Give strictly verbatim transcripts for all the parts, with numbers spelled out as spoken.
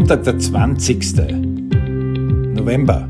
Sonntag, der zwanzigste November.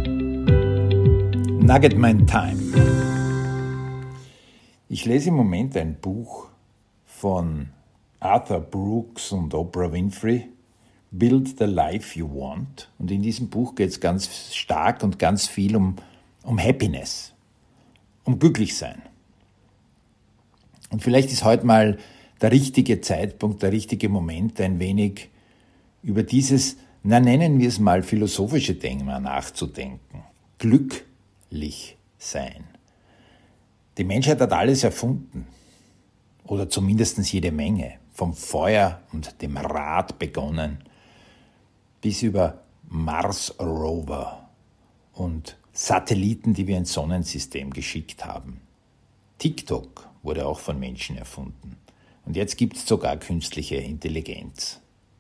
Nugget My Time. Ich lese im Moment ein Buch von Arthur Brooks und Oprah Winfrey, Build the Life You Want. Und in diesem Buch geht es ganz stark und ganz viel um, um Happiness, um Glücklichsein. Und vielleicht ist heute mal der richtige Zeitpunkt, der richtige Moment, ein wenig über dieses, na nennen wir es mal, philosophische Thema nachzudenken. Glücklich sein. Die Menschheit hat alles erfunden. Oder zumindest jede Menge. Vom Feuer und dem Rad begonnen, bis über Mars-Rover und Satelliten, die wir ins Sonnensystem geschickt haben. TikTok wurde auch von Menschen erfunden. Und jetzt gibt es sogar künstliche Intelligenz.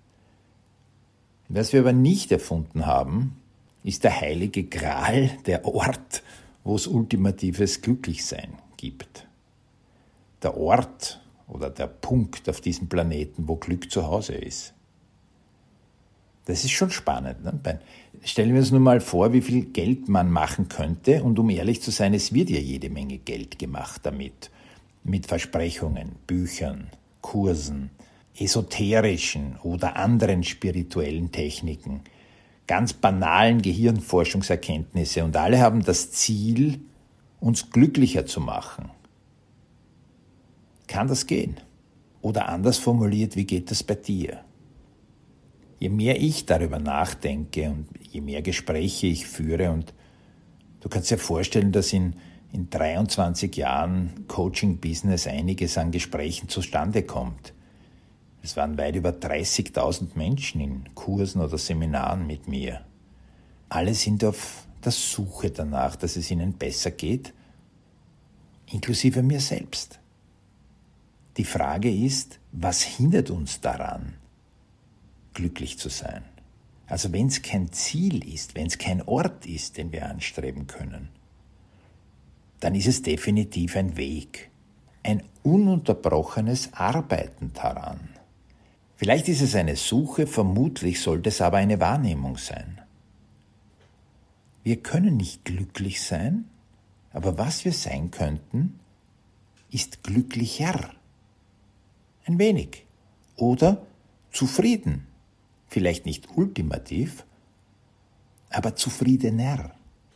Was wir aber nicht erfunden haben, ist der heilige Gral, der Ort, wo es ultimatives Glücklichsein gibt. Der Ort oder der Punkt auf diesem Planeten, wo Glück zu Hause ist. Das ist schon spannend. Ne? Stellen wir uns nur mal vor, wie viel Geld man machen könnte. Und um ehrlich zu sein, es wird ja jede Menge Geld gemacht damit. Mit Versprechungen, Büchern, Kursen, esoterischen oder anderen spirituellen Techniken, ganz banalen Gehirnforschungserkenntnisse. Und alle haben das Ziel, uns glücklicher zu machen. Kann das gehen? Oder anders formuliert, wie geht das bei dir? Je mehr ich darüber nachdenke und je mehr Gespräche ich führe, und du kannst dir vorstellen, dass in, in dreiundzwanzig Jahren Coaching-Business einiges an Gesprächen zustande kommt. Es waren weit über dreißigtausend Menschen in Kursen oder Seminaren mit mir. Alle sind auf der Suche danach, dass es ihnen besser geht, inklusive mir selbst. Die Frage ist, was hindert uns daran, glücklich zu sein? Also wenn es kein Ziel ist, wenn es kein Ort ist, den wir anstreben können, dann ist es definitiv ein Weg, ein ununterbrochenes Arbeiten daran. Vielleicht ist es eine Suche, vermutlich sollte es aber eine Wahrnehmung sein. Wir können nicht glücklich sein, aber was wir sein könnten, ist glücklicher. Ein wenig. Oder zufrieden. Vielleicht nicht ultimativ, aber zufriedener.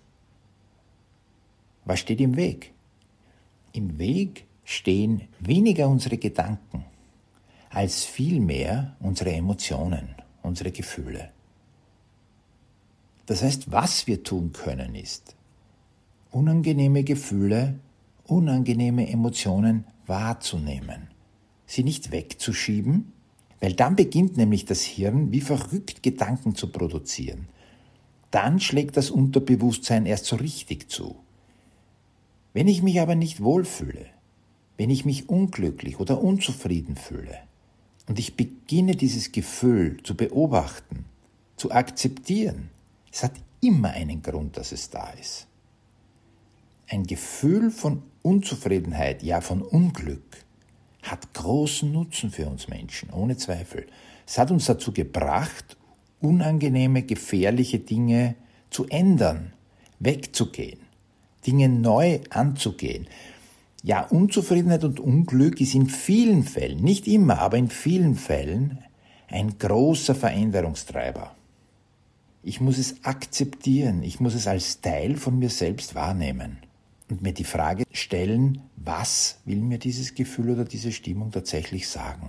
Was steht im Weg? Im Weg stehen weniger unsere Gedanken, als vielmehr unsere Emotionen, unsere Gefühle. Das heißt, was wir tun können, ist, unangenehme Gefühle, unangenehme Emotionen wahrzunehmen, sie nicht wegzuschieben, weil dann beginnt nämlich das Hirn wie verrückt Gedanken zu produzieren. Dann schlägt das Unterbewusstsein erst so richtig zu. Wenn ich mich aber nicht wohlfühle, wenn ich mich unglücklich oder unzufrieden fühle und ich beginne dieses Gefühl zu beobachten, zu akzeptieren, es hat immer einen Grund, dass es da ist. Ein Gefühl von Unzufriedenheit, ja von Unglück, hat großen Nutzen für uns Menschen, ohne Zweifel. Es hat uns dazu gebracht, unangenehme, gefährliche Dinge zu ändern, wegzugehen, Dinge neu anzugehen. Ja, Unzufriedenheit und Unglück ist in vielen Fällen, nicht immer, aber in vielen Fällen ein großer Veränderungstreiber. Ich muss es akzeptieren, ich muss es als Teil von mir selbst wahrnehmen und mir die Frage stellen, was will mir dieses Gefühl oder diese Stimmung tatsächlich sagen?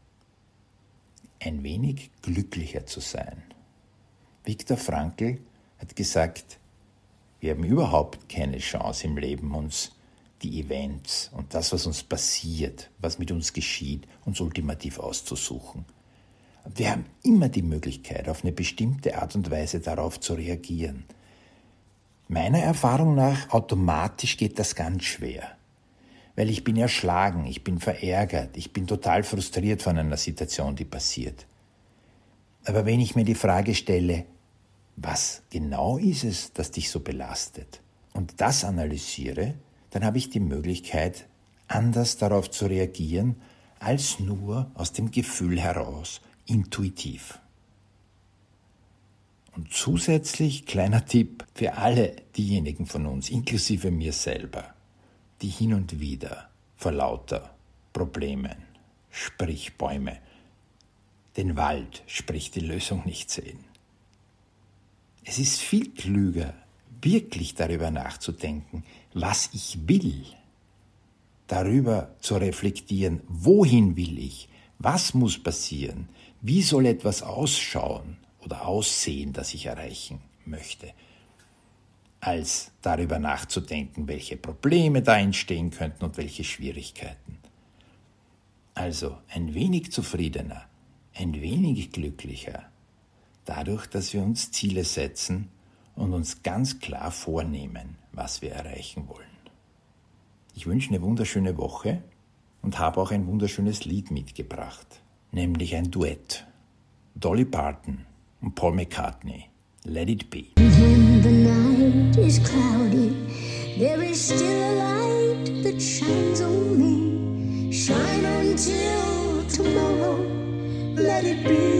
Ein wenig glücklicher zu sein. Viktor Frankl hat gesagt, wir haben überhaupt keine Chance im Leben, uns die Events und das, was uns passiert, was mit uns geschieht, uns ultimativ auszusuchen. Wir haben immer die Möglichkeit, auf eine bestimmte Art und Weise darauf zu reagieren. Meiner Erfahrung nach, automatisch geht das ganz schwer. Weil ich bin erschlagen, ich bin verärgert, ich bin total frustriert von einer Situation, die passiert. Aber wenn ich mir die Frage stelle, was genau ist es, das dich so belastet, und das analysiere, dann habe ich die Möglichkeit, anders darauf zu reagieren, als nur aus dem Gefühl heraus, intuitiv. Und zusätzlich, kleiner Tipp für alle diejenigen von uns, inklusive mir selber, die hin und wieder vor lauter Problemen, sprich Bäume, den Wald, sprich die Lösung nicht sehen. Es ist viel klüger, wirklich darüber nachzudenken, was ich will, darüber zu reflektieren, wohin will ich, was muss passieren, wie soll etwas ausschauen oder aussehen, das ich erreichen möchte, als darüber nachzudenken, welche Probleme da entstehen könnten und welche Schwierigkeiten. Also ein wenig zufriedener, ein wenig glücklicher, dadurch, dass wir uns Ziele setzen und uns ganz klar vornehmen, was wir erreichen wollen. Ich wünsche eine wunderschöne Woche und habe auch ein wunderschönes Lied mitgebracht, nämlich ein Duett. Dolly Parton und Paul McCartney, Let It Be. When the night is cloudy, there is still a light that shines on me. Shine until tomorrow, let it be.